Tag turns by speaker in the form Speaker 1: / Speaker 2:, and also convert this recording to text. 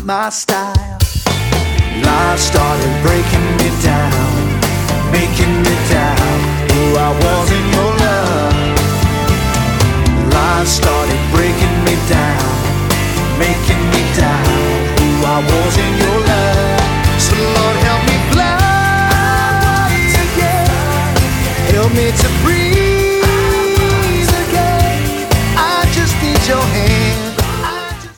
Speaker 1: my style. Life started breaking me down, making me doubt who I was in your love. Life started breaking me down, making me doubt who I was in your love. So Lord, help me fly again, help me to breathe.